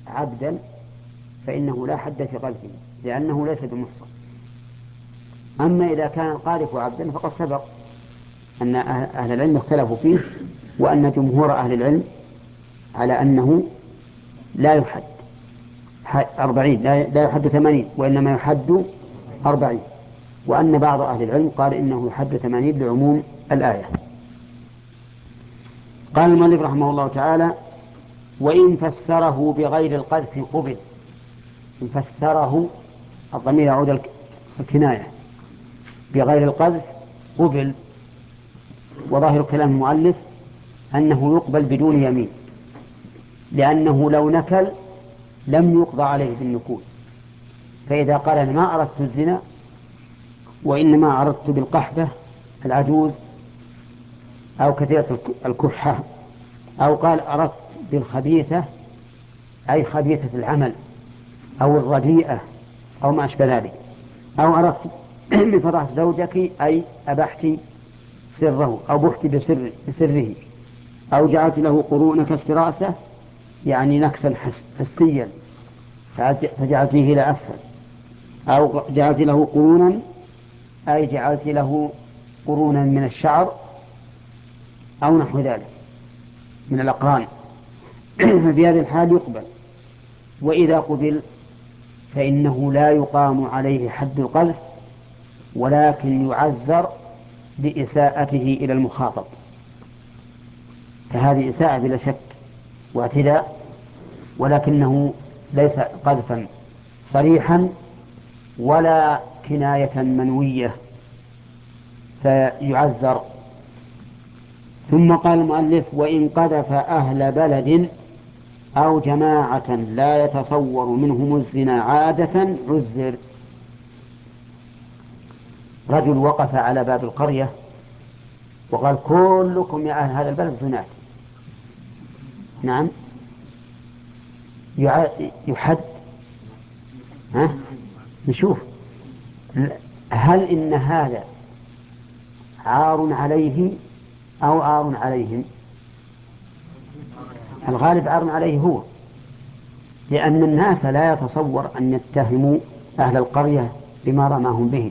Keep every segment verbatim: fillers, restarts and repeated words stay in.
عبدا فإنه لا حد في قذفه لأنه ليس بمحصن. أما إذا كان القاذف عبدا فقد سبق أن أهل العلم اختلفوا فيه، وأن جمهور أهل العلم على أنه لا يحد أربعين، لا يحد ثمانين، وإنما يحد أربعين، وأن بعض أهل العلم قال إنه يحد ثمانين لعموم الآية. قال المؤلف رحمه الله تعالى: وإن فسره بغير القذف قبل. إن فسره، الضمير يعود الكناية، بغير القذف قبل. وظاهر كلام المؤلف أنه يقبل بدون يمين، لأنه لو نكل لم يقضى عليه بالنكول. فإذا قال أنا ما أردت الزنا وإنما أردت بالقحبة العجوز أو كثيرة الكحة، أو قال أردت بالخبيثة أي خبيثة العمل أو الرديئة أو ما أشبه ذلك، أو أردت بفضحت زوجك أي أبحت سره أو بحت بسر بسره، أو جعلت له قرون كالفراسة يعني نكسا حسيا فجعلته إلى أسفل، أو جعلت له قرونا أي جعلت له قرونا من الشعر أو نحو ذلك من الأقران. ففي هذه الحال يقبل. وإذا قبل فإنه لا يقام عليه حد القذف، ولكن يعزر لإساءته إلى المخاطب، فهذه إساءة بلا شك واعتداء، ولكنه ليس قذفا صريحا ولا كناية منوية فيعزر. ثم قال المؤلف: وإن قذف أهل بلد أو جماعة لا يتصور منهم الزنا عادة عزر. رجل وقف على باب القرية وقال: كلكم يا أهل هذا البلد زنات. نعم، يحد. ها؟ نشوف هل إن هذا عار عليه أو عار عليهم. الغالب عار عليه هو، لأن الناس لا يتصور أن يتهموا أهل القرية بما رماهم به،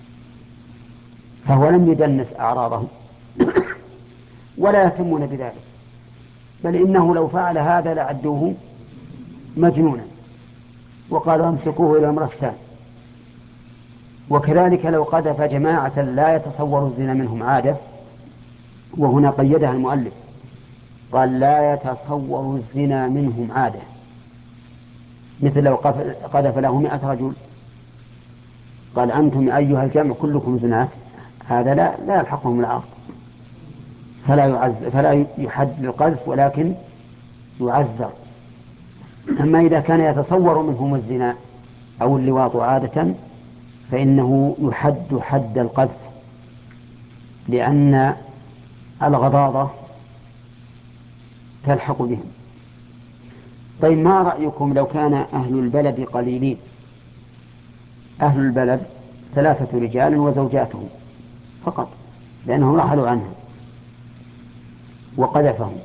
فهو لم يدنس أعراضهم ولا يهتمون بذلك، بل إنه لو فعل هذا لعدوه مجنونا وقالوا امسكوه إلى مرستان. وكذلك لو قذف جماعة لا يتصور الزنا منهم عادة، وهنا قيدها المؤلف قال: لا يتصور الزنا منهم عادة، مثل لو قذف له مئة رجل قال: أنتم أيها الجمع كلكم زنات، هذا لا لا يلحقهم العار، فلا يعز فلا يحد للقذف ولكن يعزر. أما إذا كان يتصور منهم الزنا أو اللواط عادة فإنه يحد حد القذف، لأن الغضاضة تلحق بهم. طيب، ما رأيكم لو كان أهل البلد قليلين؟ أهل البلد ثلاثة رجال وزوجاتهم فقط، لأنهم رحلوا عنها، وقذفهم،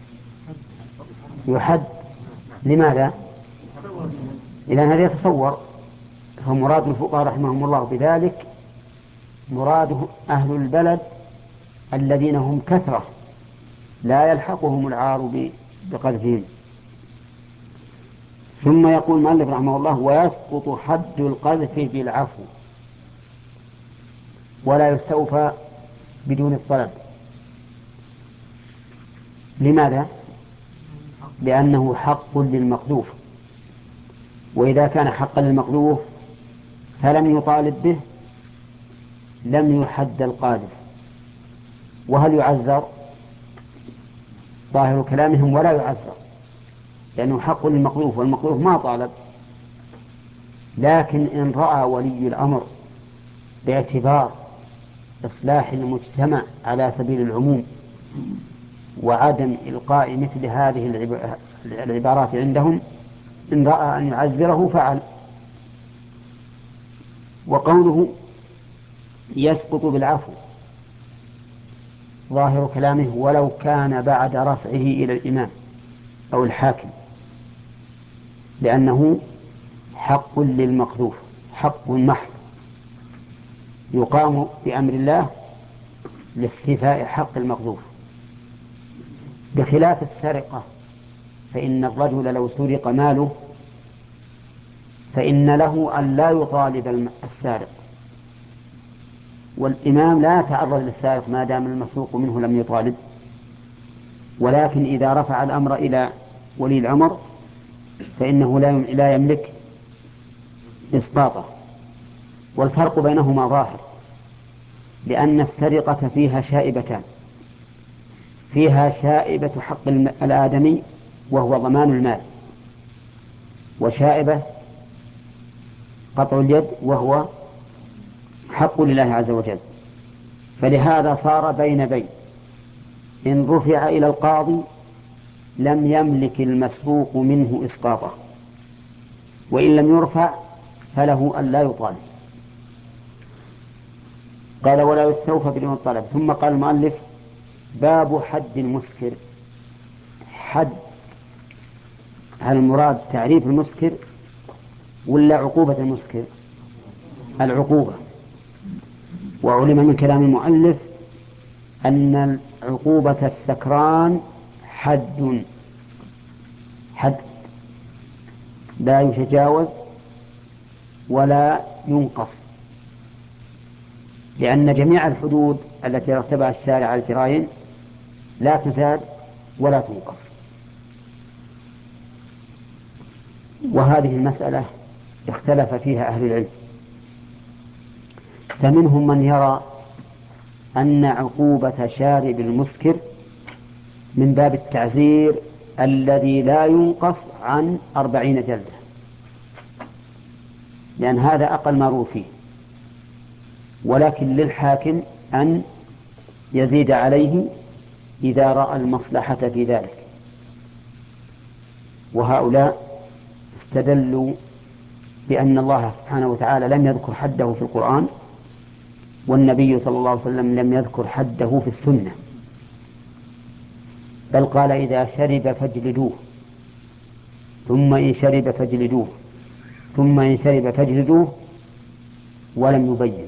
يحد. لماذا؟ لأن هذا يتصور. فمراد الفقهاء رحمهم الله بذلك مراد أهل البلد الذين هم كثرة لا يلحقهم العار بقذفهم. ثم يقول المؤلف رحمه الله: ويسقط حد القذف بالعفو ولا يستوفى بدون الطلب. لماذا؟ لأنه حق للمقذوف، وإذا كان حقا للمقذوف فلم يطالب به لم يحد القاذف. وهل يعزر؟ ظاهر كلامهم ولا يعزر، لأنه حق للمقذوف والمقذوف ما طالب. لكن إن رأى ولي الأمر باعتبار إصلاح المجتمع على سبيل العموم وعدم إلقاء مثل هذه العبارات عندهم، إن رأى أن يعزره فعل. وقوله يسقط بالعفو ظاهر كلامه ولو كان بعد رفعه إلى الإمام أو الحاكم، لأنه حق للمقذوف، حق محض يقام بأمر الله لاستيفاء حق المقذوف، بخلاف السرقة، فإن الرجل لو سرق ماله فإن له أن لا يطالب السارق، والإمام لا يتعرض للسارق ما دام المسروق منه لم يطالب، ولكن إذا رفع الأمر إلى ولي الأمر فإنه لا يملك إسقاطه. والفرق بينهما ظاهر، لأن السرقة فيها شائبتان، فيها شائبة حق الآدمي وهو ضمان المال، وشائبة قطع اليد وهو حق لله عز وجل. فلهذا صار بين بين، إن رفع إلى القاضي لم يملك المسروق منه إسقاطه، وإن لم يرفع فله أن لا يطالب. قال ولا يستوفى بدون الطلب. ثم قال المؤلف باب حد المسكر. حد، هل المراد تعريف المسكر ولا عقوبة المسكر؟ العقوبة. وعلم من كلام المؤلف أن عقوبة السكران حد، حد لا يتجاوز ولا ينقص، لأن جميع الحدود التي رتبها الشارع على الجرائم لا تزاد ولا تنقص. وهذه المسألة اختلف فيها أهل العلم، فمنهم من يرى أن عقوبة شارب المسكر من باب التعزير الذي لا ينقص عن أربعين جلدة، لأن هذا أقل ما روى فيه، ولكن للحاكم أن يزيد عليه إذا رأى المصلحة في ذلك. وهؤلاء استدلوا بأن الله سبحانه وتعالى لم يذكر حده في القرآن، والنبي صلى الله عليه وسلم لم يذكر حده في السنة، بل قال إذا شرب فاجلدوه، ثم إن شرب فاجلدوه، ثم إن شرب فاجلدوه، ولم يبين.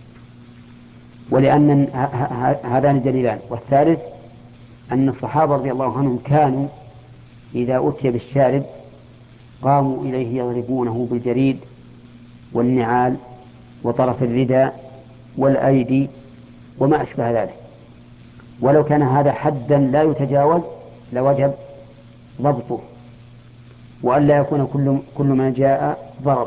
ولأن هذان دليلان. والثالث أن الصحابة رضي الله عنهم كانوا إذا أتي بالشارب قاموا إليه يضربونه بالجريد والنعال وطرف الرداء والأيدي وما أشبه ذلك، ولو كان هذا حدا لا يتجاوز لوجب ضبطه، وألا يكون كل, كل ما جاء ضرب.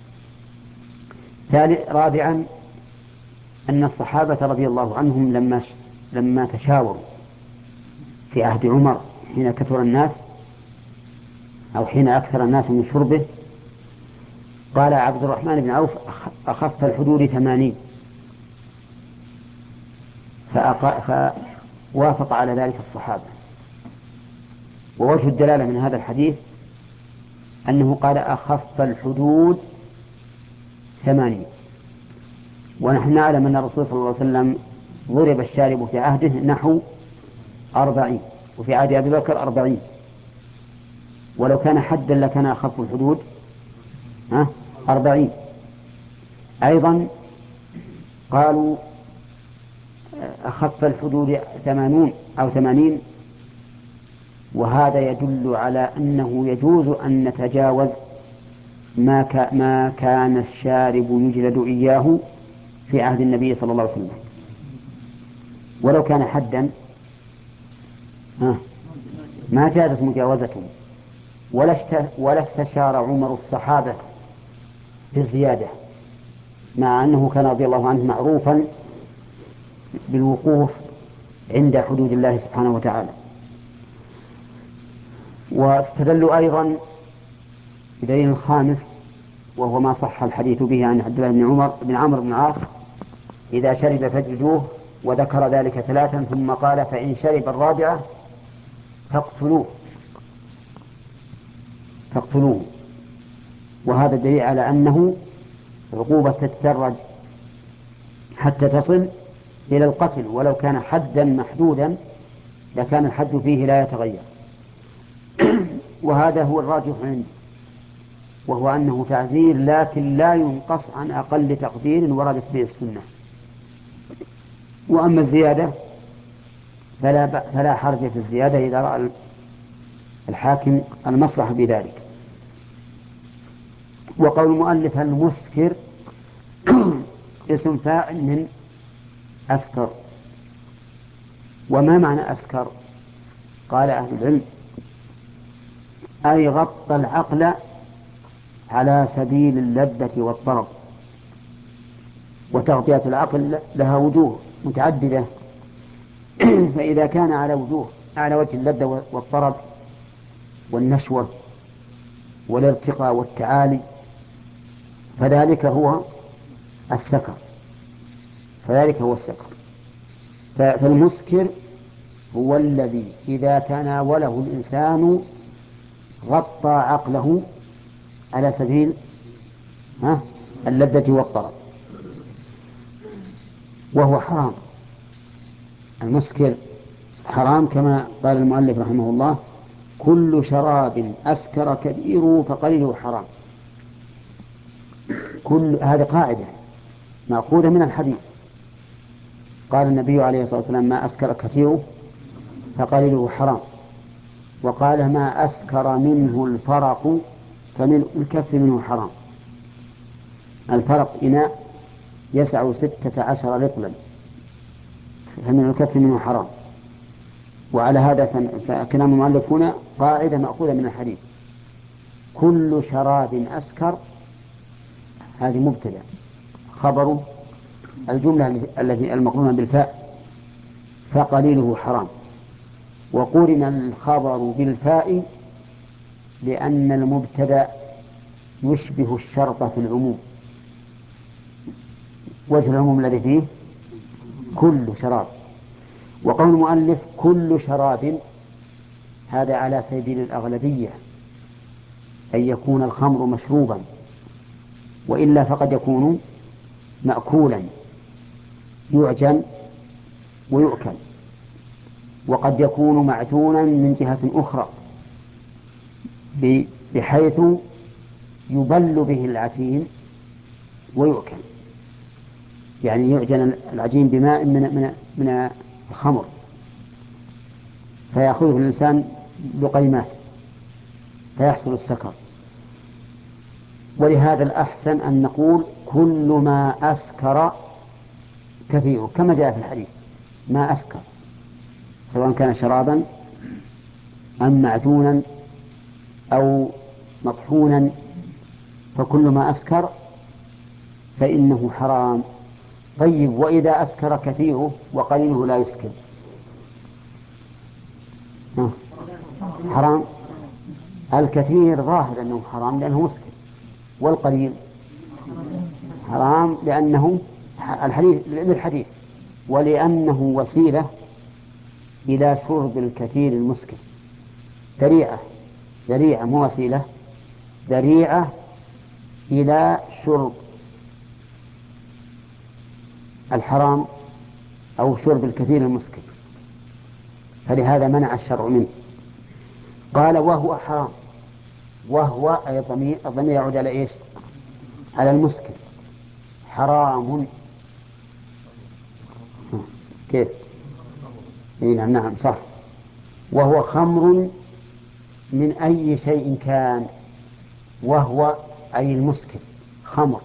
رابعا أن الصحابة رضي الله عنهم لما لما تشاوروا في عهد عمر حين كثر الناس أو حين أكثر الناس من شربه، قال عبد الرحمن بن عوف أخف الحدود ثمانين، فوافق على ذلك الصحابة. ووجه الدلالة من هذا الحديث أنه قال أخف الحدود ثمانين، ونحن نعلم أن الرسول صلى الله عليه وسلم ضرب الشارب في عهده نحو أربعين، وفي عهد أبي بكر أربعين، ولو كان حدا لكان أخف الحدود أربعين. أيضا قالوا أخف الحدود ثمانون أو ثمانين، وهذا يدل على أنه يجوز أن نتجاوز ما, ما كان الشارب يجلد إياه في عهد النبي صلى الله عليه وسلم. ولو كان حدا ما جازت مجاوزته، ولا استشار عمر الصحابة بالزيادة، مع أنه كان رضي الله عنه معروفا بالوقوف عند حدود الله سبحانه وتعالى. واستدلوا أيضا بدليل خامس، وهو ما صح الحديث به عن عبد الله بن عمر بن عمرو بن العاص إذا شرب فاجلدوه، وذكر ذلك ثلاثا ثم قال فإن شرب الرابعة فاقتلوه فاقتلوه وهذا دليل على أنه عقوبة تتدرج حتى تصل إلى القتل، ولو كان حدا محدودا لكان الحد فيه لا يتغير. وهذا هو الراجح عندي، وهو أنه تعزير لكن لا ينقص عن أقل تقدير وردت به السنة. وأما الزيادة فلا, فلا حرج في الزيادة إذا رأى الحاكم المصلحة بذلك. وقول المؤلف المسكر اسم فاعل من أسكر. وما معنى أسكر؟ قال أهل العلم أي غطى العقل على سبيل اللذة والطرب. وتغطية العقل لها وجوه متعددة فإذا كان على وجوه على وجه اللذة والطرب والنشوة والارتقاء والتعالي فذلك هو السكر فذلك هو السكر. فالمسكر هو الذي إذا تناوله الإنسان غطى عقله على سبيل ها اللذة والطرب، وهو حرام. المسكر حرام كما قال المؤلف رحمه الله: كل شراب أسكر كثيره فقليله حرام. كل هذه قاعدة مأخوذة من الحديث. قال النبي عليه الصلاة والسلام: ما أسكر كثيره فقليله حرام. وقال: ما أسكر منه الفرق فمن الكف منه حرام. الفرق إناء يسع ستة عشر رطلا فمن الكف منه حرام. وعلى هذا فكلام المؤلف هنا قاعدة مأخوذة من الحديث: كل شراب أسكر. هذه مبتدأ، خبر الجملة التي المقرونة بالفاء فقليله حرام. وقرن الخبر بالفاء لأن المبتدأ يشبه الشرط في العموم. وجه العموم الذي فيه كل شراب. وقول المؤلف كل شراب هذا على سبيل الأغلبية، أن يكون الخمر مشروبا، وإلا فقد يكون مأكولا يعجن ويؤكل، وقد يكون معجونا من جهة أخرى بحيث يبل به العجين ويؤكل، يعني يعجن العجين بماء من من من الخمر فيأخذه الإنسان لقيمات فيحصل السكر. ولهذا الأحسن أن نقول كل ما أسكر كثيره كما جاء في الحديث: ما أسكر، سواء كان شرابا أم معجونا أو مطحونا، فكل ما أسكر فإنه حرام. طيب، وإذا أسكر كثيره وقليله لا يسكر حرام؟ الكثير ظاهر أنه حرام لأنه مسكر، والقليل حرام لأنه الحديث للحديث ولأنه وسيلة إلى شرب الكثير المسكر. ذريعة ذريعة مو وسيلة، ذريعة إلى شرب الحرام أو شرب الكثير المسكر، فلهذا منع الشرع منه. قال: وهو حرام. وهو أي الضمير الضمير يعود على إيش؟ على المسكر. حرام كيف؟ إيه نعم نعم صح. وهو خمر من أي شيء كان. وهو أي المسكر خمر،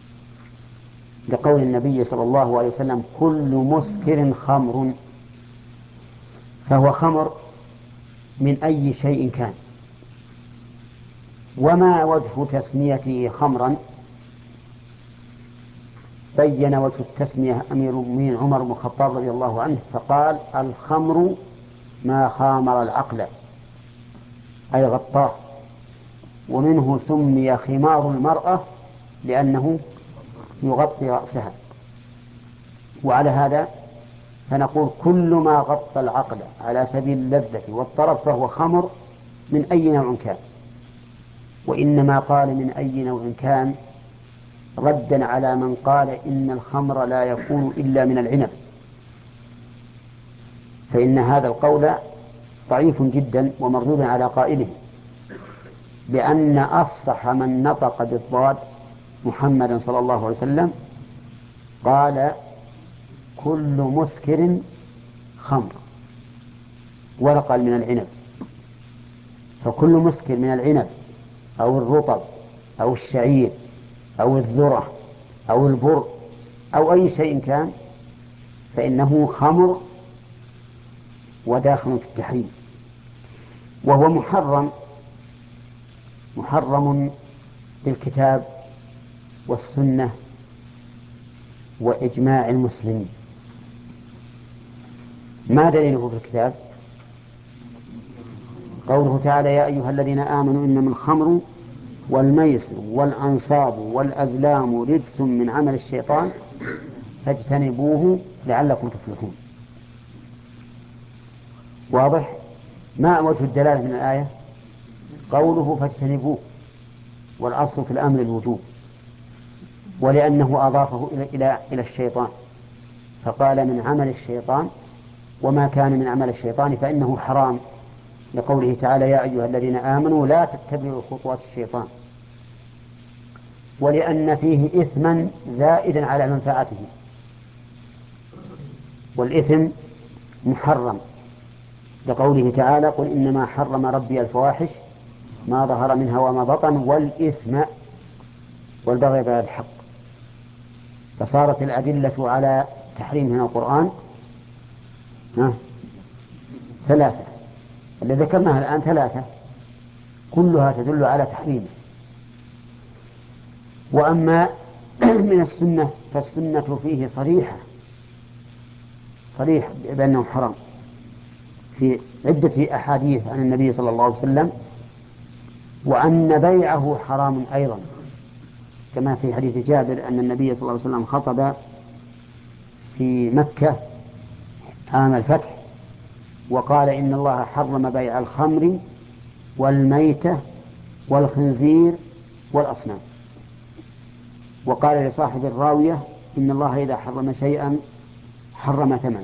لقول النبي صلى الله عليه وسلم: كل مسكر خمر. فهو خمر من أي شيء كان. وما وجه تسميته خمرا؟ بين وجه التسمية أمير المؤمنين عمر بن الخطاب رضي الله عنه فقال: الخمر ما خامر العقل، أي غطاه. ومنه سمي خمار المرأة لأنه يغطي رأسها. وعلى هذا فنقول كل ما غطى العقل على سبيل اللذة والطرب فهو خمر من أي نوع كان. وإنما قال من أي نوع كان ردا على من قال إن الخمر لا يكون إلا من العنب، فإن هذا القول ضعيف جدا ومردود على قائله. بأن أفصح من نطق بالضاد محمدا صلى الله عليه وسلم قال كل مسكر خمر، ولا قال من العنب. فكل مسكر من العنب أو الرطب أو الشعير أو الذرة أو البر أو أي شيء كان فإنه خمر وداخل في التحريم، وهو محرم محرم بالكتاب والسنة وإجماع المسلمين. ما دليله في الكتاب؟ قوله تعالى يا أيها الذين آمنوا إنما الخمر والميسر والأنصاب والأزلام رجس من عمل الشيطان فاجتنبوه لعلكم تفلحون. واضح؟ ما وجه الدلالة من الآية؟ قوله فاجتنبوه، والأصل في الأمر الوجوب، ولأنه أضافه إلى إلى إلى الشيطان فقال من عمل الشيطان، وما كان من عمل الشيطان فإنه حرام، لقوله تعالى يا أيها الذين آمنوا لا تتبعوا خطوات الشيطان، ولأن فيه إثما زائدا على منفعته، والإثم محرم، لقوله تعالى قل إنما حرم ربي الفواحش ما ظهر منها وما بطن والإثم والبغي بغير الحق. فصارت الأدلة على تحريم من القرآن ها ثلاثة، اللي ذكرناها الآن ثلاثة كلها تدل على تحريمه. وأما من السنة فالسنة فيه صريحة صريح بأنه حرام في عدة أحاديث عن النبي صلى الله عليه وسلم، وأن بيعه حرام أيضا، كما في حديث جابر أن النبي صلى الله عليه وسلم خطب في مكة عام الفتح وقال إن الله حرم بيع الخمر والميتة والخنزير والأصنام، وقال لصاحب الراوية إن الله إذا حرم شيئا حرم ثمنه.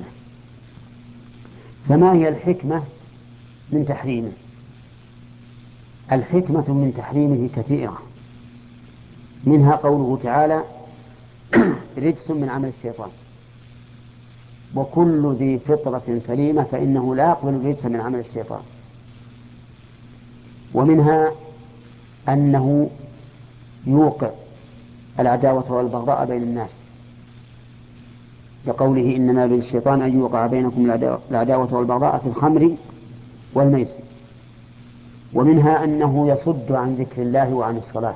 فما هي الحكمة من تحريمه؟ الحكمة من تحريمه كثيرة، منها قوله تعالى رجس من عمل الشيطان، وكل ذي فطرة سليمة فإنه لا يقبل الرجس من عمل الشيطان. ومنها أنه يوقع العداوة والبغضاء بين الناس، لقوله إنما يريد الشيطان أن يوقع بينكم العداوة والبغضاء في الخمر والميسر. ومنها أنه يصد عن ذكر الله وعن الصلاة،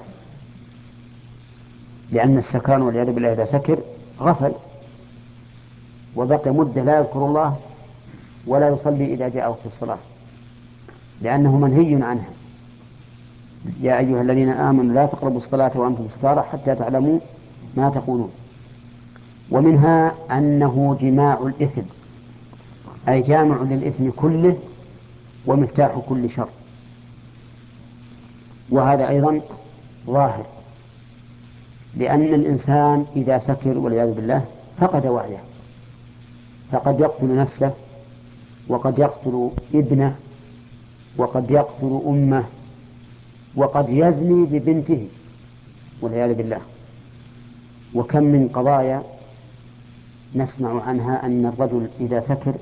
لأن السكران والعياذ بالله إذا سكر غفل وبقي مدة لا يذكر الله ولا يصلي إذا جاء وقت الصلاة، لأنه منهي عنها. يا أيها الذين آمنوا لا تقربوا الصلاة وأنتم سكارى حتى تعلموا ما تقولون. ومنها أنه جماع الإثم، أي جامع للإثم كله ومفتاح كل شر، وهذا أيضا ظاهر، لأن الإنسان إذا سكر والعياذ بالله فقد وعيه، فقد يقتل نفسه وقد يقتل ابنه وقد يقتل أمه وقد يزني ببنته والعياذ بالله. وكم من قضايا نسمع عنها أن الرجل إذا سكر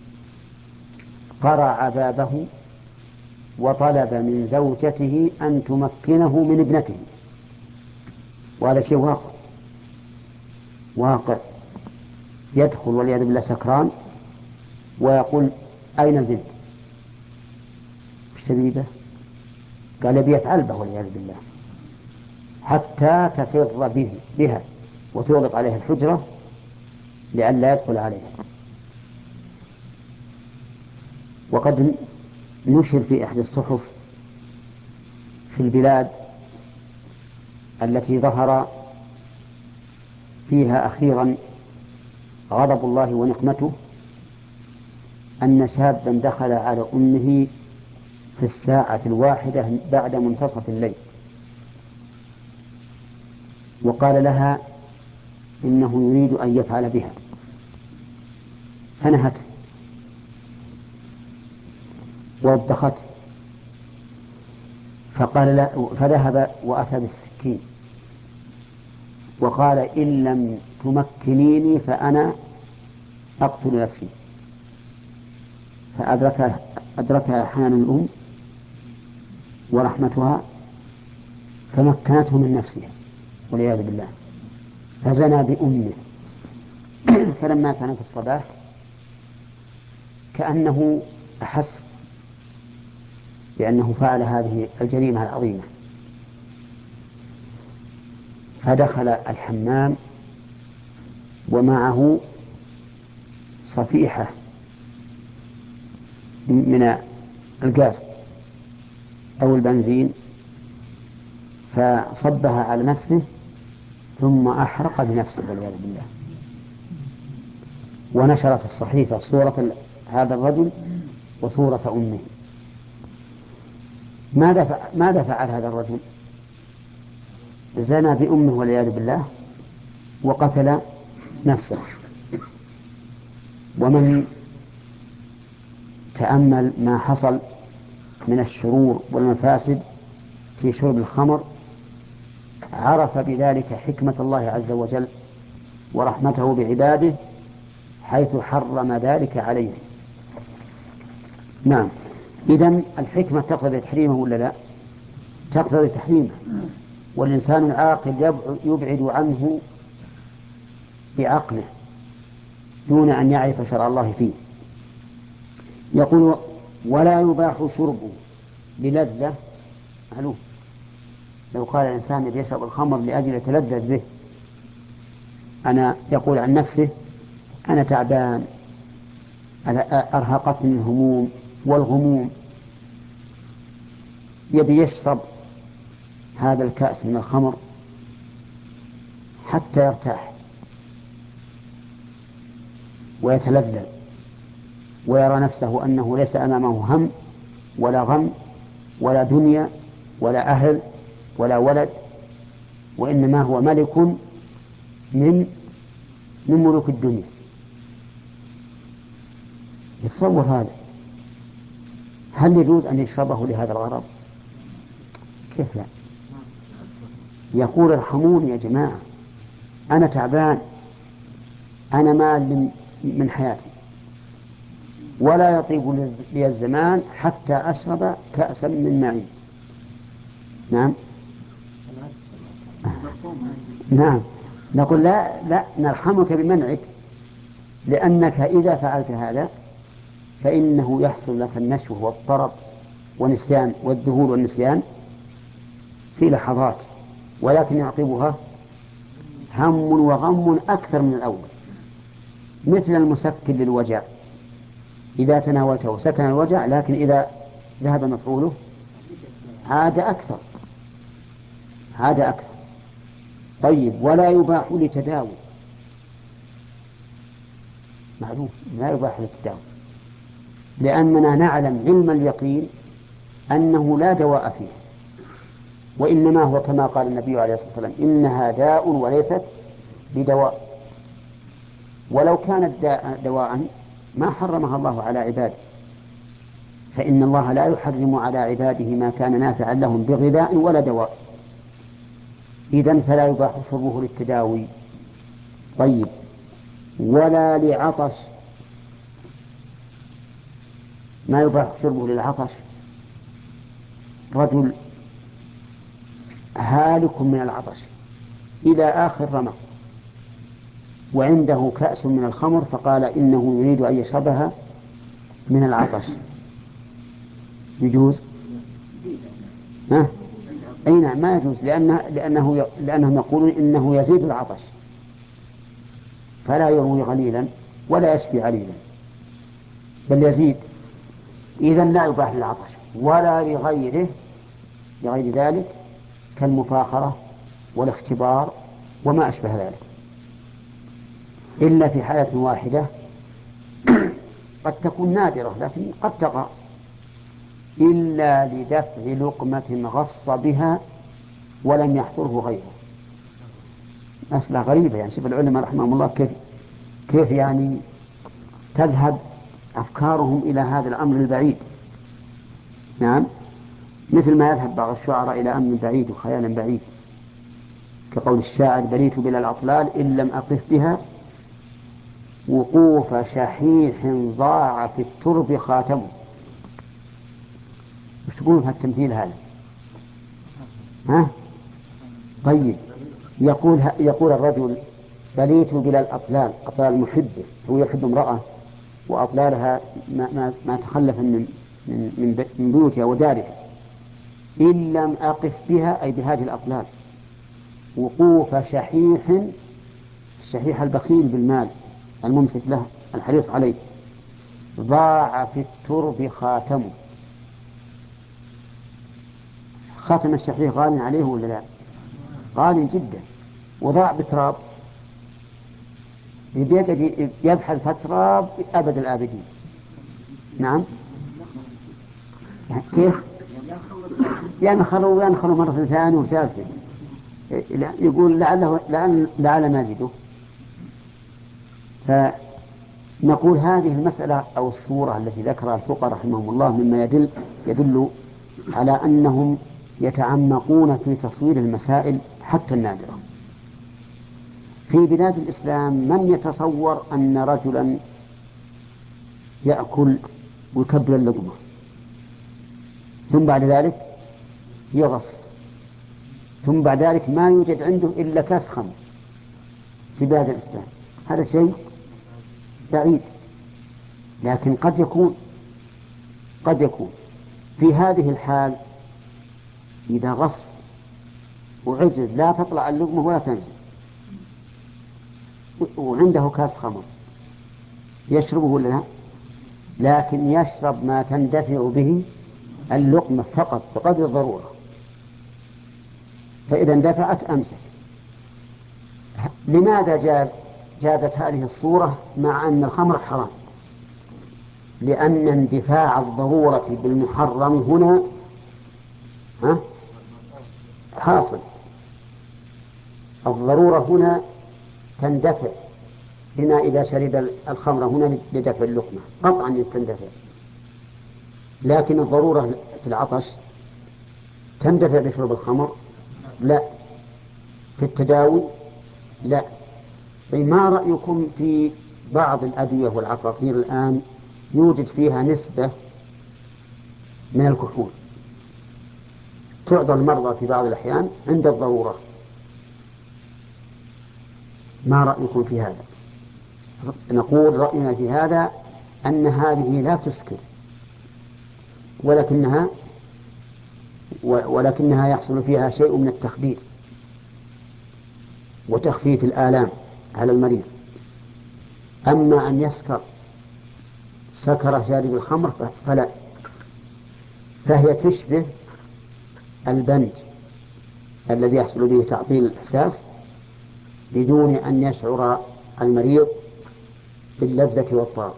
قرع بابه وطلب من زوجته أن تمكنه من ابنته، وهذا شيء واقع واقع يدخل والعياذ بالله سكران ويقول أين البنت؟ وش تبي به؟ قال يبي يفعل به والعياذ بالله حتى تفر به بها وتغلق عليها الحجرة لئلا يدخل عليها. وقد نشر في إحدى الصحف في البلاد التي ظهر فيها أخيرا غضب الله ونقمته أن شابا دخل على أمه في الساعة الواحدة بعد منتصف الليل وقال لها إنه يريد أن يفعل بها، فنهته ووبخته، فقال لا، فذهب وأتى بالسكين وقال إن لم تمكنيني فأنا أقتل نفسي. فأدركها أدركها حنان الأم ورحمتها فمكنته من نفسها والعياذ بالله، فزنى بأمه. فلما كان في الصباح كأنه أحس بأنه فعل هذه الجريمة العظيمة، فدخل الحمام ومعه صفيحة من الغاز أو البنزين، فصبها على نفسه ثم أحرق بنفسه والعياذ بالله. ونشرت الصحيفة صورة هذا الرجل وصورة أمه. ماذا ماذا فعل هذا الرجل؟ زنى بأمه والعياذ بالله وقتل نفسه. ومن تأمل ما حصل من الشرور والمفاسد في شرب الخمر عرف بذلك حكمة الله عز وجل ورحمته بعباده حيث حرم ذلك عليهم. نعم، إذن الحكمة تقتضي تحريمه ولا لا؟ تقتضي تحريمه، والإنسان العاقل يبعد عنه بعقله دون أن يعرف شرع الله فيه. يقول ولا يباح شربه للذة. معلوم لو قال الإنسان الذي يشرب الخمر لأجل يتلذذ به، أنا يقول عن نفسه أنا تعبان، أرهقتني الهموم والغموم، يبي يشرب هذا الكأس من الخمر حتى يرتاح ويتلذذ ويرى نفسه أنه ليس أمامه هم ولا غم ولا دنيا ولا أهل ولا ولد، وإنما هو ملك من من ملوك الدنيا. يتصور هذا؟ هل يجوز أن يشربه لهذا الغرض؟ كيف لا؟ يقول ارحموني يا جماعة، أنا تعبان، أنا مال من حياتي، ولا يطيب لي الزمان حتى أشرب كأسا من معين. نعم نعم نقول لا لا نرحمك بمنعك، لأنك إذا فعلت هذا فإنه يحصل لك النشوة والطرب والنسيان والذهول والنسيان في لحظات، ولكن يعقبها هم وغم أكثر من الأول، مثل المسكن للوجع، إذا تناولته سكن الوجع، لكن إذا ذهب مفعوله عاد أكثر عاد أكثر. طيب ولا يباح لتداوي. معروف لا يباح للتداوي، لأننا نعلم علم اليقين أنه لا دواء فيه، وإنما هو كما قال النبي عليه الصلاة والسلام إنها داء وليست بدواء. ولو كانت دواء ما حرمها الله على عباده، فإن الله لا يحرم على عباده ما كان نافعا لهم بغذاء ولا دواء. إذن فلا يباح شربه للتداوي. طيب ولا لعطش، ما يباح شربه للعطش. رجل هالك من العطش إلى آخر رمق وعنده كأس من الخمر، فقال إنه يريد أن يشربها من العطش، يجوز؟ ها؟ أي نعم ما يجوز، لأنه, لأنه لأنهم يقولون إنه يزيد العطش، فلا يروي غليلا ولا يشفي عليلا بل يزيد. إذن لا يباح للعطش ولا لغيره لغير ذلك كالمفاخرة والاختبار وما أشبه ذلك، إلا في حالة واحدة قد تكون نادرة لكن قد تقع، إلا لدفع لقمة غص بها ولم يحضره غيره. مسألة غريبة، يعني شوف العلماء رحمهم الله كيف كيف يعني تذهب أفكارهم إلى هذا الأمر البعيد. نعم مثل ما يذهب بعض الشعراء إلى أمن بعيد وخيال بعيد، كقول الشاعر: بليت بلا الأطلال إن لم أقف بها وقوف شحيح ضاع في الترب خاتمه. وش تقول في التمثيل هذا؟ ها؟ طيب، يقول يقول الرجل: بليت بلا الأطلال، أطلال محبه، هو يحب امرأة وأطلالها ما, ما, ما تخلف من من من من بيوتها ودارها، إن لم أقف بها أي بهذه الأطلال وقوف شحيح، الشحيح البخيل بالمال الممسك له الحريص عليه، ضاع في الترب خاتمه. خاتم الشحيح غال عليه ولا لا؟ غالي جدا، وضاع بتراب، يبحث في التراب أبد الآبدين. نعم، كيف؟ ينخلوا ينخلوا مرة ثانية وثالثة، يقول لعله لعل لعل نجده. فنقول هذه المسألة أو الصورة التي ذكرها الفقهاء رحمهم الله مما يدل يدل على أنهم يتعمقون في تصوير المسائل حتى النادرة. في بلاد الإسلام من يتصور أن رجلا يأكل ويكبر اللقمة ثم بعد ذلك يغص، ثم بعد ذلك ما يوجد عنده إلا كاس خمر في بلاد الإسلام؟ هذا شيء بعيد، لكن قد يكون قد يكون في هذه الحال إذا غص وعجز لا تطلع اللقمة ولا تنزل وعنده كاس خمر يشربه ولا لا؟ لكن يشرب ما تندفع به اللقمة فقط بقدر الضرورة، فإذا اندفعت أمسك. لماذا جاز جازت هذه الصورة مع أن الخمر حرام؟ لأن اندفاع الضرورة بالمحرم هنا ها حاصل. الضرورة هنا تندفع بما إذا شرب الخمر هنا لدفع اللقمة قطعا تندفع، لكن الضرورة في العطش تندفع بشرب الخمر؟ لا. في التداوي؟ لا. ما رأيكم في بعض الأدوية والعقاقير الآن يوجد فيها نسبة من الكحول تعطى المرضى في بعض الأحيان عند الضرورة؟ ما رأيكم في هذا؟ نقول رأينا في هذا أن هذه لا تسكر، ولكنها ولكنها يحصل فيها شيء من التخدير وتخفيف الآلام على المريض. أما أن يسكر سكر شارب الخمر فلا، فهي تشبه البنج الذي يحصل به تعطيل الإحساس بدون أن يشعر المريض باللذة والطعم.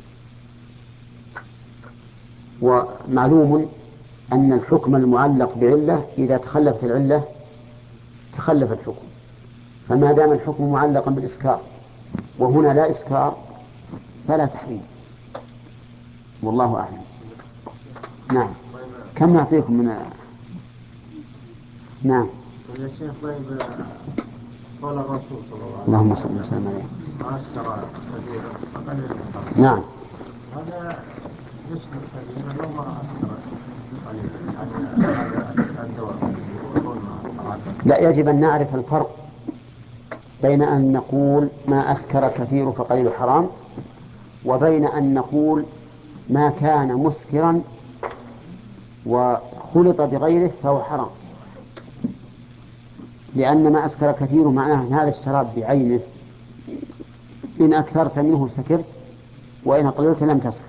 ومعلوم أن الحكم المعلق بعلة إذا تخلفت العلة تخلف الحكم، فما دام الحكم معلقا بالإسكار وهنا لا إسكار فلا تحريم، والله أعلم. نعم. كم نعطيكم من نعم يا شيخ. طيب، قول الرسول صلى الله عليه وسلم: اللهم صل وسلم عليه. أشكر كثيرا فقلل الحرام. نعم. هذا يشكر كثيرا لو ما أشكر قليلا، يعني هذا الدواء يكون حرام. لا، يجب أن نعرف الفرق بين أن نقول ما أسكر كثير فقليل حرام وبين أن نقول ما كان مسكرا وخلط بغيره فهو حرام. لأن ما أسكر كثير معناه أن هذا الشراب بعينه إن أكثرت منه سكرت وإن قللت لم تسكر،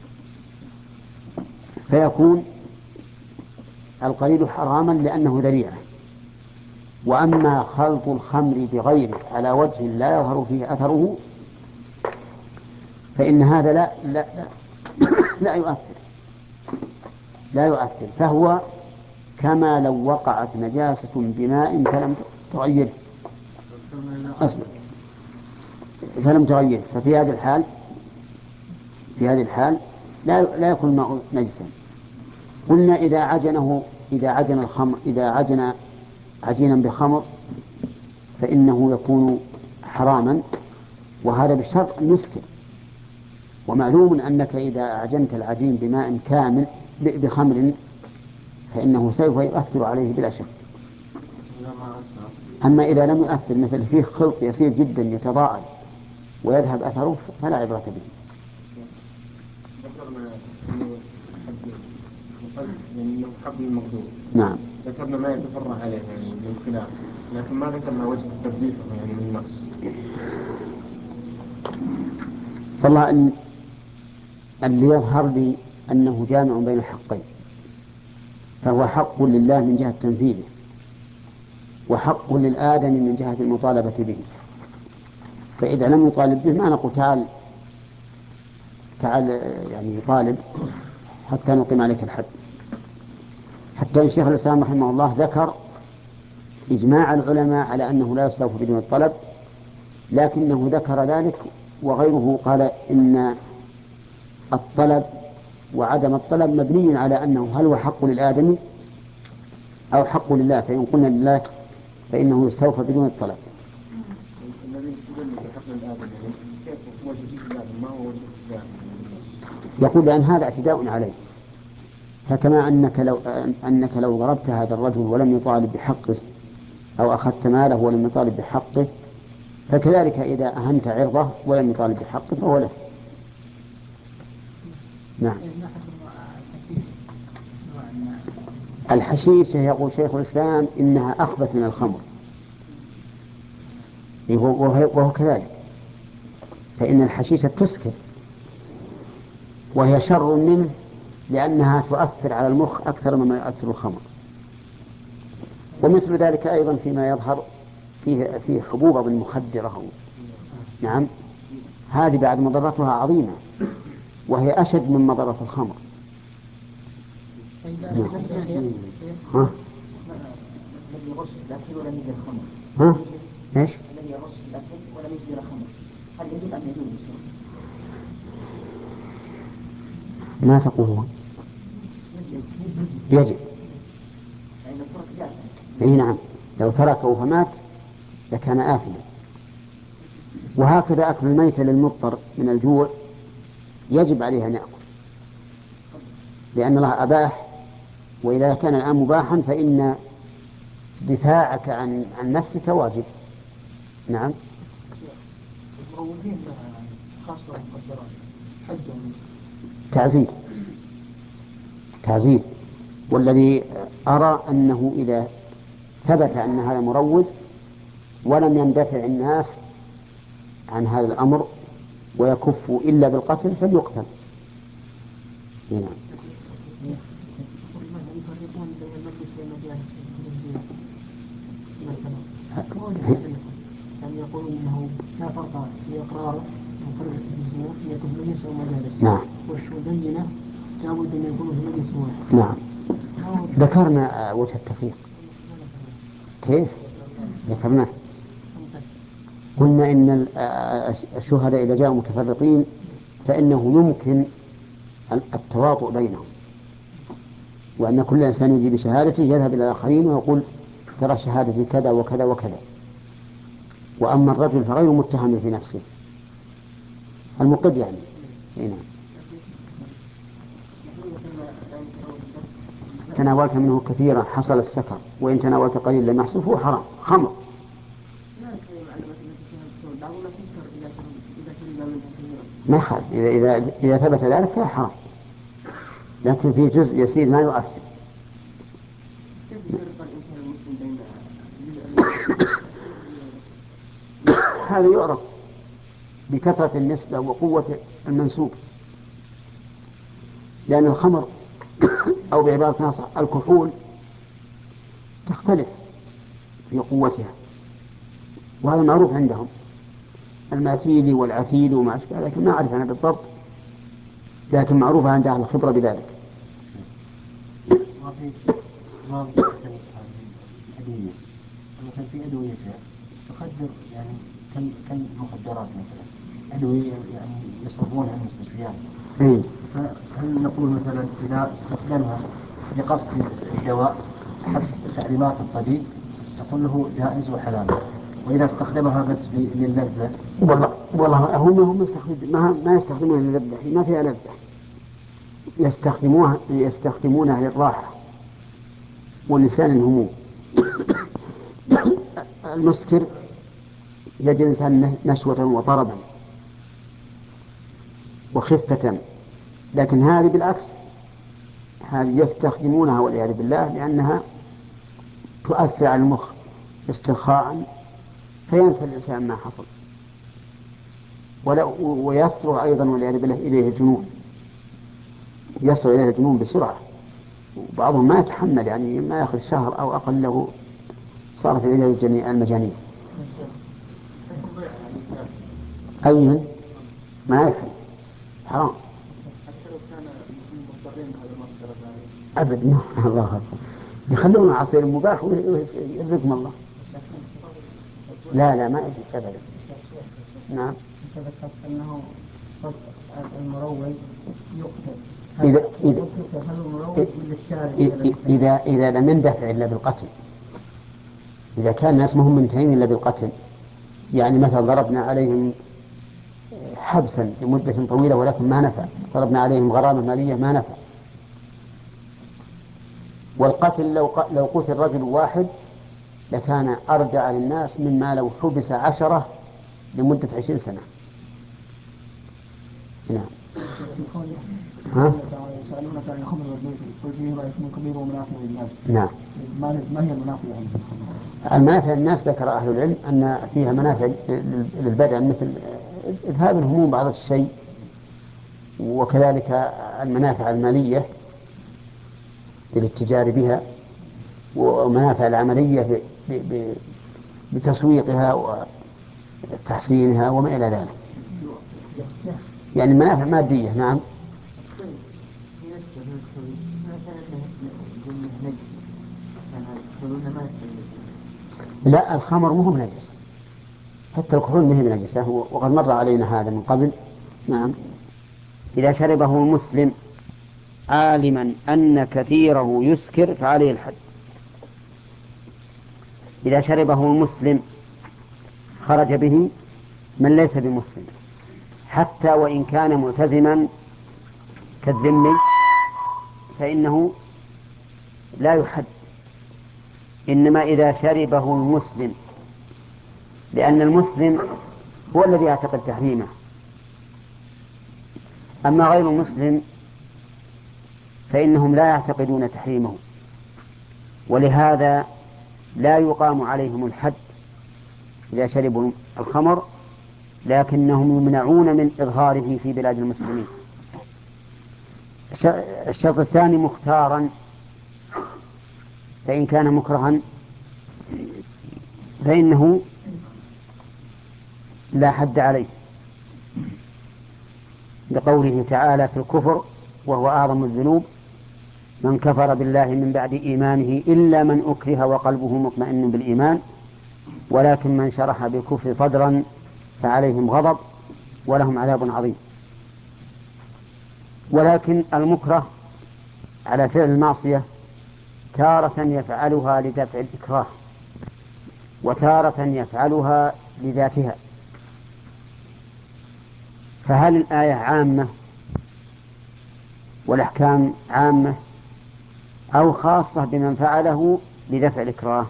فيكون القليل حراما لأنه ذريعة. وأما خلط الخمر بغيره على وجه لا يظهر فيه أثره فإن هذا لا لا لا, لا يؤثر لا يؤثر فهو كما لو وقعت نجاسة بماء فلم تغيره أصبر فلم تغيره ففي هذه الحال في هذه الحال لا لا يكون الماء نجسا. قلنا إذا عجنه إذا عجن الخمر إذا عجن عجينا بخمر فإنه يكون حراما، وهذا بشرط أن يسكر. ومعلوم أنك إذا عجنت العجين بماء كامل بخمر فإنه سوف يؤثر عليه بلا شك. أما إذا لم يؤثر، مثل فيه خلط يسير جدا يتضاءل ويذهب أثره، فلا عبرة به. ذكرنا أنه يعني حبل المقدور. نعم. ذكرنا ما يتفرع عليه يعني من خلاف، لكن ما ذكرنا وجه التطبيق يعني من النص. والله أن اللي يظهر لي أنه جامع بين الحقين، فهو حق لله من جهة تنفيذه، وحق للآدم من جهة المطالبة به. فإذا لم يطالب به ما نقول تعال تعال يعني طالب حتى نقيم عليك الحد. حتى إن شيخ الإسلام رحمه الله ذكر إجماع العلماء على أنه لا يستوفى بدون الطلب، لكنه ذكر ذلك وغيره قال إن الطلب وعدم الطلب مبني على أنه هل هو حق للآدمي أو حق لله، فإن قلنا لله فإنه يستوفى بدون الطلب. الذي يستدل بحق الآدم يعني كيف وجه الآدم ما هو وجه يقول لأن هذا اعتداء عليه، فكما أنك لو أنك لو ضربت هذا الرجل ولم يطالب بحقه أو أخذت ماله ولم يطالب بحقه، فكذلك إذا أهنت عرضه ولم يطالب بحقه فهو له. نعم. الحشيشة يقول شيخ الإسلام إنها أخبث من الخمر، وهو كذلك، فإن الحشيشة تسكر وهي شر منه لأنها تؤثر على المخ أكثر مما يؤثر الخمر. ومثل ذلك أيضا فيما يظهر فيه, فيه حبوب أظن مخدرة. نعم، هذه بعد مضرتها عظيمة وهي أشد من مضرة الخمر. نعم. ها؟ الذي يغش الأكل ولم يجد الخمر. ها؟ إيش؟ الذي يغش الأكل ولم يجد الخمر، هل يجب أن يجوز؟ ما تقولون؟ يجب. اي نعم، لو تركه فمات لكان آثما. وهكذا أكل الميت للمضطر من الجوع يجب عليه أن يأكل، لأن الله أباح، وإذا كان الآن مباحا فإن دفاعك عن عن نفسك واجب. نعم. تعزير تعزير والذي أرى أنه إذا ثبت أن هذا مروج ولم يندفع الناس عن هذا الأمر ويكفوا إلا بالقتل فليقتل. نعم. يعني يقولون انه لا فرق في اقراره مفرق بالزنا هي كفر مجلس او مجالس. نعم. والبينه لابد ان يكونوا في مجلس واحد. نعم. ذكرنا وجه التفريق. كيف؟ ذكرناه. قلنا إن الشهداء إذا جاءوا متفرقين فإنه يمكن التواطؤ بينهم، وأن كل إنسان يجي بشهادته يذهب إلى الآخرين ويقول ترى شهادتي كذا وكذا وكذا. وأما الرجل فغير متهم في نفسه المقر يعني. هنا. تناولت منه كثيرا حصل السكر، وإن تناولت قليلا لم يحصل هو حرام خمر. ما يخالف إذا إذا إذا ثبت ذلك فهو حرام، لكن في جزء يسير ما يؤثر. هذا يعرف بكثرة النسبة وقوة المنسوب، لأن الخمر أو بعبارة ناصر الكحول تختلف في قوتها، وهذا معروف عندهم، الماثيل والعثيل وما أشبه ذلك، ما أعرف أنا بالضبط، لكن معروفة عند أهل الخبرة بذلك. وفي بعض الأدوية مثلا في أدوية تخدر يعني كالمخدرات مثلا أدوية يعني يصرفونها المستشفيات. إيه؟ فهل نقول مثلا إذا استخدمها لقصد الدواء حسب تعليمات الطبيب تقول له جائز وحلال، وإذا استخدمها بس للذة. والله والله هم هم يستخدم ما ما يستخدمونها للذة، ما فيها لذة، يستخدموها يستخدمونها للراحة ونسيان الهموم. المسكر يجعل الإنسان نشوة وطربا وخفة، لكن هذه بالعكس، هذه يستخدمونها والعياذ بالله لأنها تؤثر على المخ استرخاء، فينسى الإنسان ما حصل، ويسرع أيضا والعياذ بالله إليه الجنون، يسرع إليه الجنون بسرعة، وبعضهم ما يتحمل، يعني ما يأخذ شهر أو أقل له صار في علاج المجانين. أيها ما يفعل حرام أبدا. الله أكبر، يخلونه عصير مباح ويرزقهم الله. لا لا ما يجوز أبدا. نعم. ذكرت أنه المروي يقتل. إذا إذا هل المروي ولا الشارب؟ إذا إذا لم يندفع إلا بالقتل، إذا كان الناس مهم منتهين إلا بالقتل، يعني مثلا ضربنا عليهم حبسا لمدة طويلة ولكن ما نفع، ضربنا عليهم غرامة مالية ما نفع. والقتل لو لو قتل رجل واحد لكان أردع للناس مما لو حبس عشرة لمدة عشرين سنة. نعم. ها؟ يسألونك عن الخمر والميسر قل فيهما إثم كبير ومنافع للناس. نعم. ما هي المنافع يعني؟ المنافع الناس ذكر أهل العلم أن فيها منافع للبدن مثل إذهاب الهموم بعض الشيء، وكذلك المنافع المالية للاتجار بها، ومنافع العملية بتسويقها وتحسينها وما إلى ذلك، يعني منافع مادية. نعم. لا الخمر مو بنجس، حتى الكحول ما هي بنجسة، وقد مر علينا هذا من قبل. نعم. إذا شربه المسلم عالما أن كثيره يسكر فعليه الحد. إذا شربه المسلم خرج به من ليس بمسلم حتى وإن كان ملتزما كالذمي فإنه لا يحد، إنما إذا شربه المسلم، لأن المسلم هو الذي يعتقد تحريمه، أما غير المسلم فإنهم لا يعتقدون تحريمه، ولهذا لا يقام عليهم الحد إذا شربوا الخمر، لكنهم يمنعون من إظهاره في بلاد المسلمين. الشرط الثاني مختارا، فإن كان مكرها فإنه لا حد عليه، لقوله تعالى في الكفر وهو أعظم الذنوب من كفر بالله من بعد إيمانه إلا من أكره وقلبه مطمئن بالإيمان ولكن من شرح بالكفر صدرا فعليهم غضب ولهم عذاب عظيم. ولكن المكره على فعل المعصية تارة يفعلها لدفع الإكراه وتارة يفعلها لذاتها، فهل الآية عامة والأحكام عامة أو خاصة بمن فعله لدفع الإكراه؟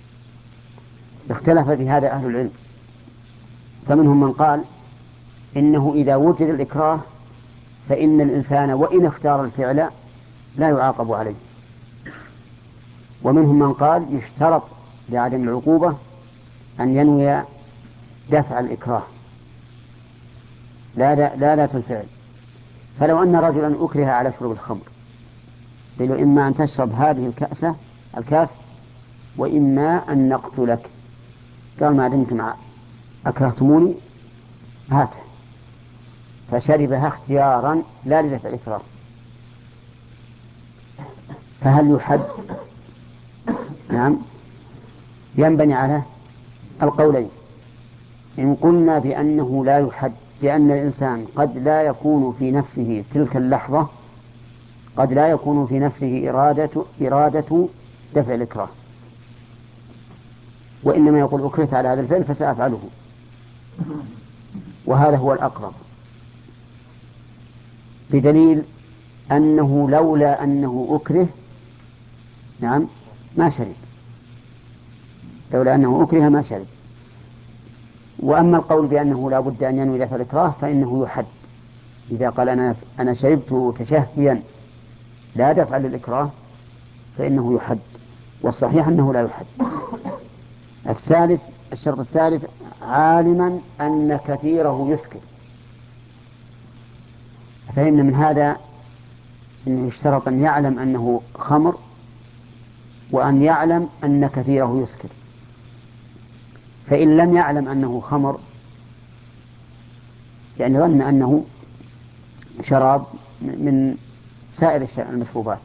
اختلف في هذا أهل العلم، فمنهم من قال إنه إذا وجد الإكراه فإن الإنسان وإن اختار الفعل لا يعاقب عليه، ومنهم من قال يشترط لعدم العقوبة أن ينوي دفع الإكراه لا لا ذات الفعل. فلو أن رجلا أكره على شرب الخمر قيل إما أن تشرب هذه الكأسة الكاس وإما أن نقتلك، قال ما دمتم أكرهتموني هاته، فشربها اختيارا لا لدفع الإكراه، فهل يحد؟ نعم، ينبني على القولين. إن قلنا بأنه لا يحد لأن الإنسان قد لا يكون في نفسه تلك اللحظة قد لا يكون في نفسه إرادة, إرادة دفع الإكراه، وإنما يقول أكرهت على هذا الفعل فسأفعله، وهذا هو الأقرب، بدليل أنه لولا أنه أكره نعم ما شرب، لولا أنه أكره ما شرب. وأما القول بأنه لا بد أن ينوي دفع الإكراه فإنه يحد، إذا قال أنا, أنا شربت تشهيا لا دفع للإكراه فإنه يحد، والصحيح أنه لا يحد. الثالث الشرط الثالث عالما أن كثيره يسكر، فإن من هذا أنه يشترط أن يعلم أنه خمر وأن يعلم أن كثيره يسكر، فإن لم يعلم أنه خمر يعني ظن أنه شراب من سائر المشروبات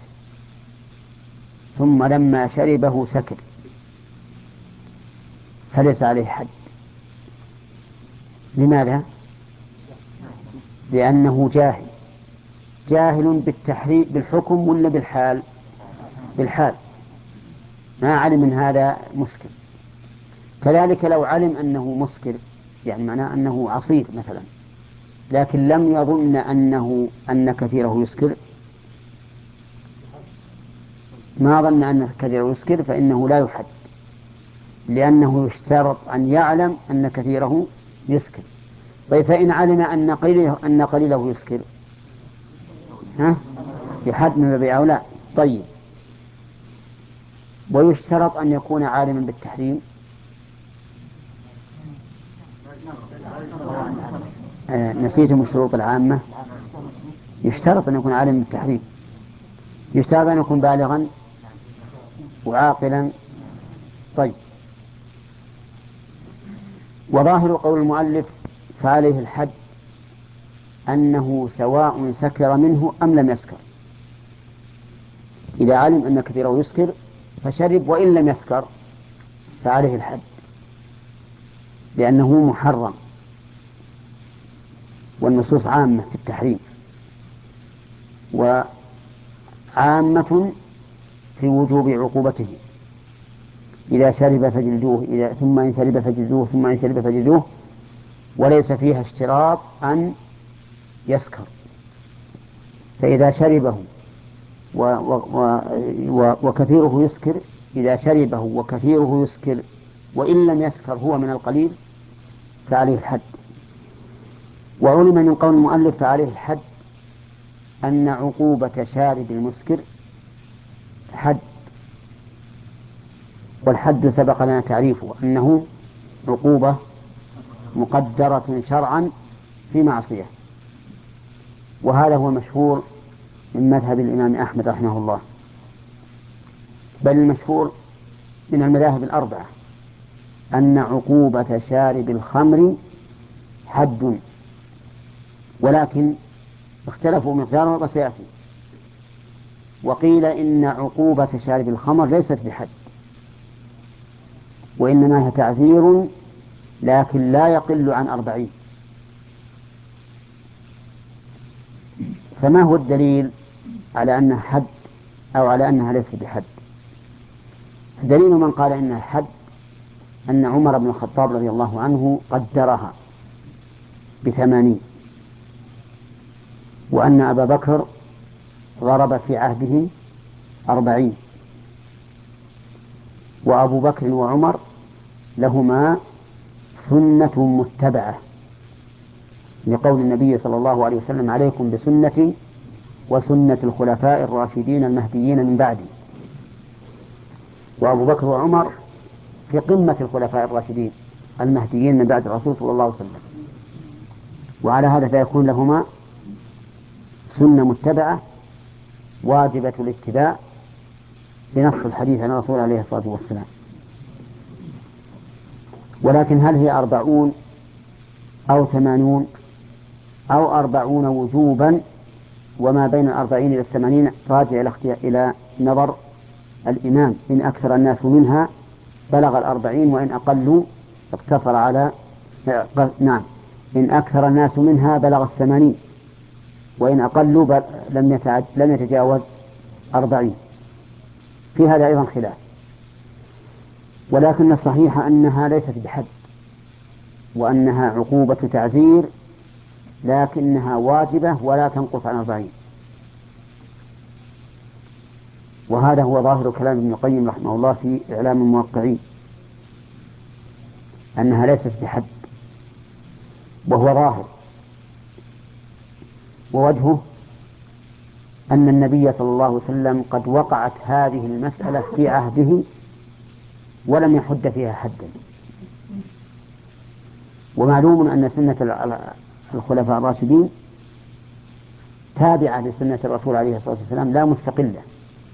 ثم لما شربه سكر فليس عليه حد. لماذا؟ لأنه جاهل، جاهل بالتحريم بالحكم ولا بالحال؟ بالحال، ما علم من هذا مسكر. كذلك لو علم أنه مسكر يعني معناه أنه عصير مثلا، لكن لم يظن أنه أن كثيره يسكر، ما ظن أن كثيره يسكر فإنه لا يحد، لأنه يشترط أن يعلم أن كثيره يسكر. طيب فإن علم أن قليله, أن قليله يسكر ها؟ يحد من باب أولى. طيب ويشترط أن يكون عالما بالتحريم. آه نسيتم الشروط العامة. يشترط أن يكون عالما بالتحريم، يشترط أن يكون بالغا وعاقلا. طيب وظاهر قول المؤلف فعليه الحد أنه سواء سكر منه أم لم يسكر، إذا علم أن كثيره يسكر فشرب وإن لم يسكر فعليه الحد، لأنه محرم، والنصوص عامة في التحريم وعامة في وجوب عقوبته. إذا شرب فجلدوه، إذا ثم إن شرب فجلدوه، ثم إن شرب فجلدوه، وليس فيها اشتراط أن يسكر. فإذا شربه و و و وكثيره يسكر، إذا شربه وكثيره يسكر وإن لم يسكر هو من القليل فعليه الحد. وعلم من قول المؤلف فعليه الحد أن عقوبة شارب المسكر حد، والحد سبق لنا تعريفه أنه عقوبة مقدرة شرعا في معصية، وهذا هو المشهور من مذهب الإمام أحمد رحمه الله، بل المشهور من المذاهب الأربعة أن عقوبة شارب الخمر حد، ولكن اختلفوا مقداره وسيأتي. وقيل إن عقوبة شارب الخمر ليست بحد، وإنما هي تعذير لكن لا يقل عن أربعين. فما هو الدليل على أنها حد أو على أنها ليست بحد؟ دليل من قال إنها حد أن عمر بن الخطاب رضي الله عنه قدرها بثمانين، وأن أبا بكر ضرب في عهده أربعين، وأبو بكر وعمر لهما سنة متبعة، لقول النبي صلى الله عليه وسلم عليكم بسنتي وسنة الخلفاء الراشدين المهديين من بعدي. وأبو بكر وعمر في قمة الخلفاء الراشدين المهديين من بعد الرسول صلى الله عليه وسلم، وعلى هذا فيكون لهما سنة متبعة واجبة الاتباع بنص الحديث عن الرسول عليه الصلاة والسلام. ولكن هل هي أربعون أو ثمانون أو أربعون وجوبا، وما بين الأربعين إلى الثمانين راجع إلى نظر الإمام، إن أكثر الناس منها بلغ الأربعين وإن أقلوا اقتصر على نعم إن أكثر الناس منها بلغ الثمانين وإن أقلوا بل لم يتعد لم يتجاوز أربعين. في هذا أيضا خلاف، ولكن الصحيح أنها ليست بحد، وأنها عقوبة تعزير، لكنها واجبة ولا تنقص عن أربعين. وهذا هو ظاهر كلام ابن القيم رحمه الله في إعلام الموقعين، أنها ليست بحد، وهو ظاهر. ووجهه أن النبي صلى الله عليه وسلم قد وقعت هذه المسألة في عهده ولم يحد فيها حدا. ومعلوم أن سنة الخلفاء الراشدين تابعة لسنة الرسول عليه الصلاة والسلام لا مستقلة،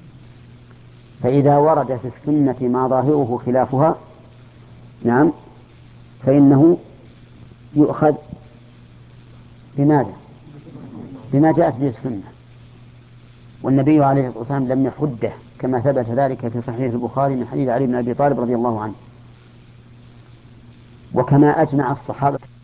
فإذا ورد في السنة ما ظاهره خلافها نعم فإنه يؤخذ بماذا؟ بما جاءت به السنة. والنبي عليه الصلاة والسلام لم يحده، كما ثبت ذلك في صحيح البخاري من حديث علي بن أبي طالب رضي الله عنه، وكما أجمع الصحابة